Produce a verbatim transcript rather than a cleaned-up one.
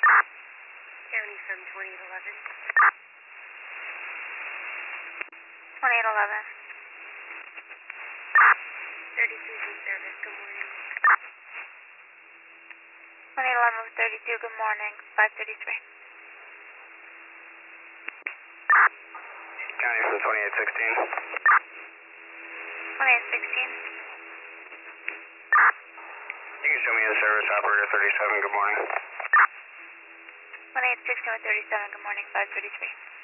County from twenty-eight eleven. twenty-eight eleven. thirty-two's in service, good morning. twenty-eight eleven with thirty-two, good morning, five thirty-three. County from twenty-eight sixteen. twenty-eight sixteen. You can show me the service operator thirty-seven, good morning. twenty-eight sixteen with thirty-seven, good morning, five thirty-three.